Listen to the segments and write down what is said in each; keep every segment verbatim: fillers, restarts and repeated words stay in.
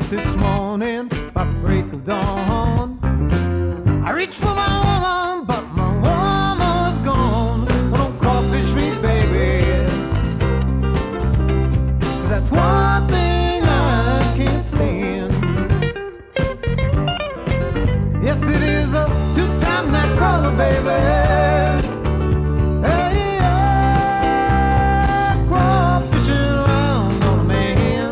up this morning by the break of dawn. I reached for my woman, but my woman's gone. Well, don't crawfish me, baby, 'cause that's one thing I can't stand. Yes, it is a two-time night crawler, baby. Hey, yeah, crawfishing around on a man.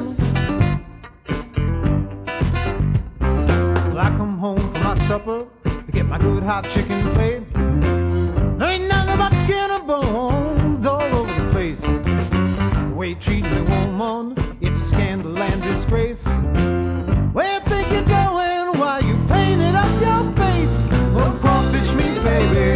Well, I come home for my supper to get my good hot chicken plate. There ain't nothing but skin and bones all over the place. The way you treat me, woman, it's a scandal and disgrace. Where you think you're going while you painted up your face? Well, crawfish me, baby.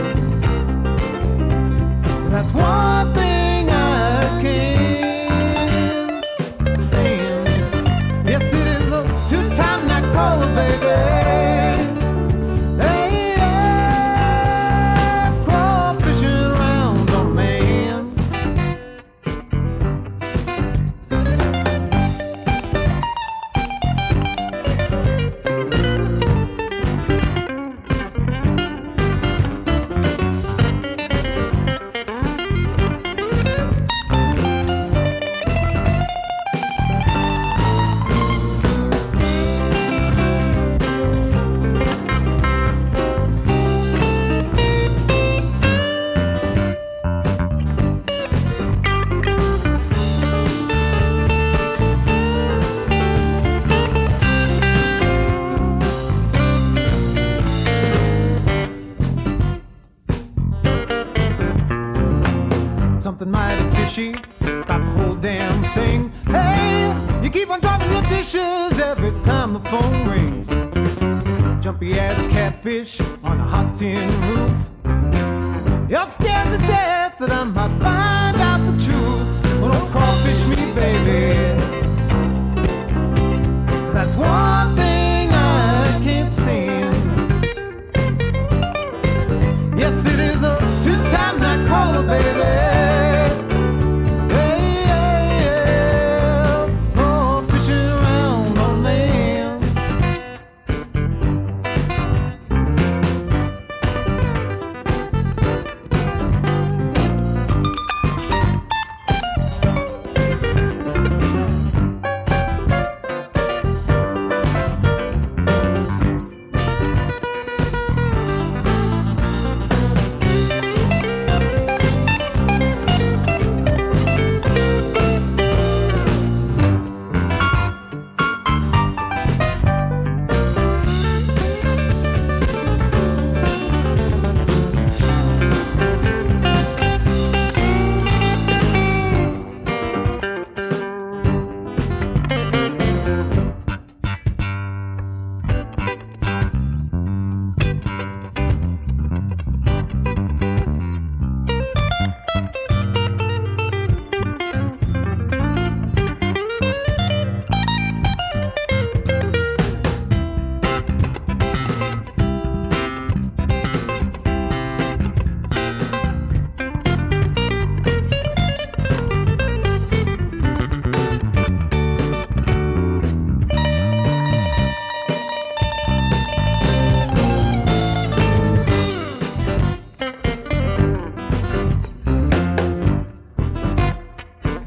That's one thing I can't stand. Yes, it is a two-time night crawler, baby. Hey, yeah, crawfishing around on a man. Something mighty fishy about the whole damn thing. Hey, you keep on dropping your dishes every time the phone rings. Jumpy ass catfish on a hot tin roof. You're scared to death that I might find out the truth. Well, don't crawfish me, baby. That's one thing I can't stand. Yes, it is a two-time night crawler, baby.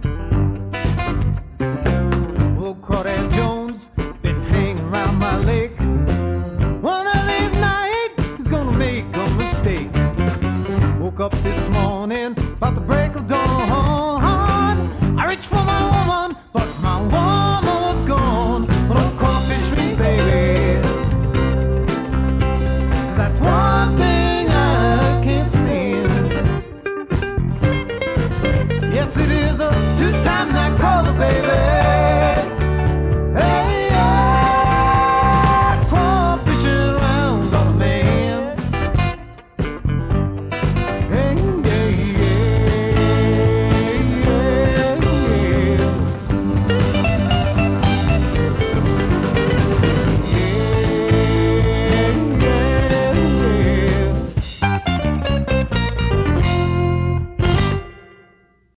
Crawdad Jones been hanging around my lake.